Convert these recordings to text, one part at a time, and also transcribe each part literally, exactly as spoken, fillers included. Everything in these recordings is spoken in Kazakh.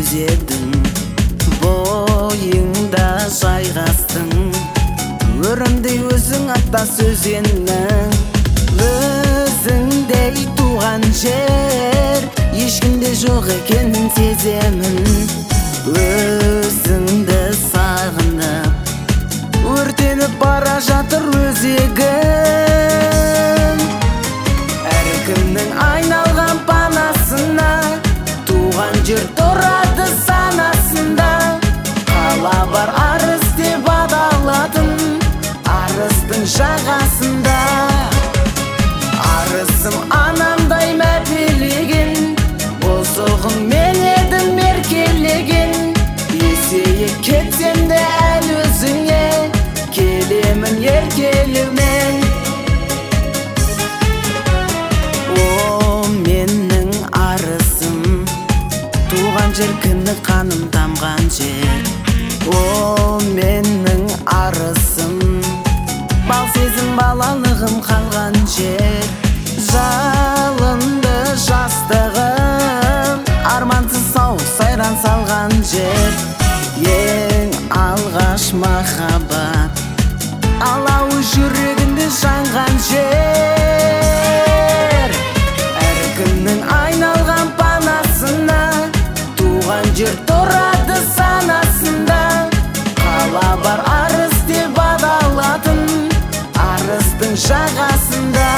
түзедің, бойыңда жайғастың, өрімдей өзің аттас өзеннің. Өзіңдей туған жер ешкімде жоқ екенін сеземін. Өзіңді сағынып өртеніп бара жатыр өзегім. Әркімнің айналған панасына туған жер тұрады санасында. Қала бар арыс деп адалатын арыстың жағасында. Арысым анамдай мәпелеген, бозоғым мен едің меркелеген. Есейіп кетсем де әл өзіңе келемін еркелеумен. О, менің арысым, туған жер кіні қаным тамған жер. О, менің арысым, бал сезім балалығым қалған жер. Жалынды жастығым, армансыз сау сайран салған жер. Ең алғаш махаббат алауы жүрегінде жанған жер. Әркімнің айналған панасына туған жер тұрады санасында. Қала бар арыс деп адалатын арыстың жағасында.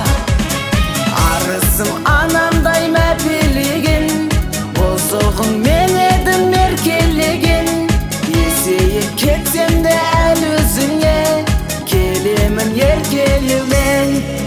Арысым анамдай мәпелеген, бозоғым мен едің меркелеген. Есейіп кетсем де әл өзіңе келемін еркелеумен.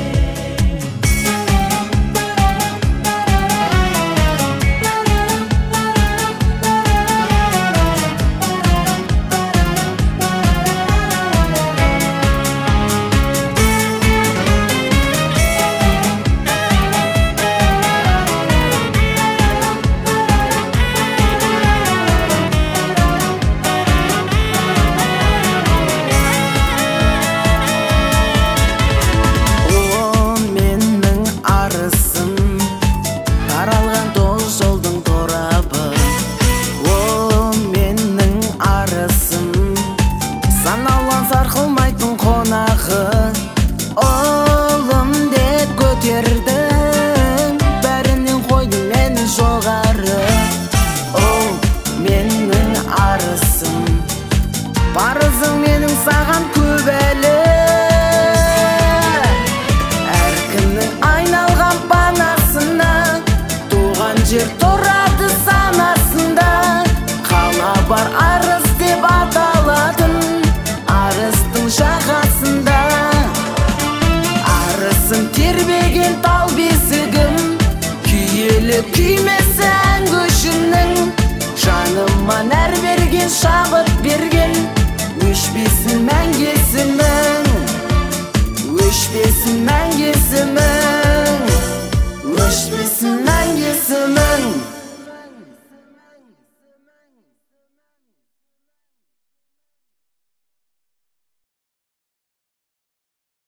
Сарқылмайтын қонағы ұлым деп көтердің, бәрінен қойдың мені жоғары. О, менің арысым, парызың менің саған көп әлі. Әркімнің айналған панасына туған жер тұрады санасында. Қала бар арыс деп аталатын арыстың жағасында. Арысым тербеген тал бесігім, күйелі күймесі ән көшімнің. Жаныма нәр берген, шабыт берген, өшпесін мәңгі есімің, өшпесін мәңгі есімің.